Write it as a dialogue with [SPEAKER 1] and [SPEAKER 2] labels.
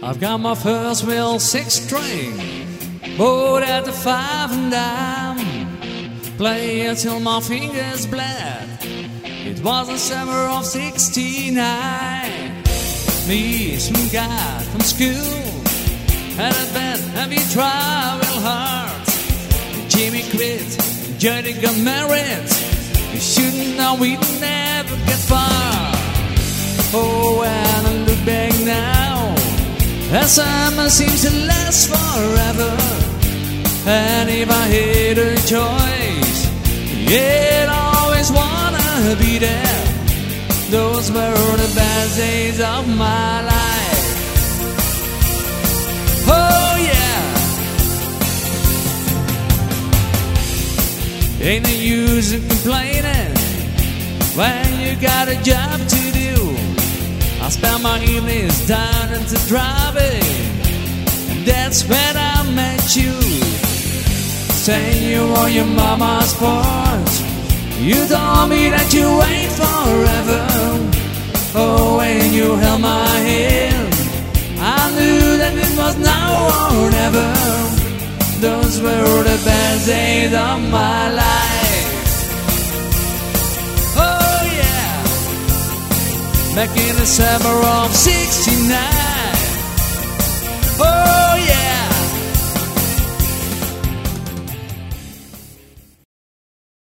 [SPEAKER 1] I've got my first real six-string, bought at the 5 and dime. Play it till my fingers bled. It was the summer of '69. Me, some guy from school, had a band and we travel hard. Jimmy quit, Jody got married. We shouldn't know we'd never get far. Oh, when I look back now, the summer seems to last forever. And if I had a choice, yeah, I'd always wanna be there. Those were the best days of my life. Oh yeah. Ain't no use in complaining when you got a job to do. I spend my evenings down into driving, and that's when I met you. Saying you were your mama's porch. You told me that you wait forever. Oh, when you held my hand, I knew that it was now or never. Those were the best days of my life. Oh yeah. Back in the summer of '69. Oh,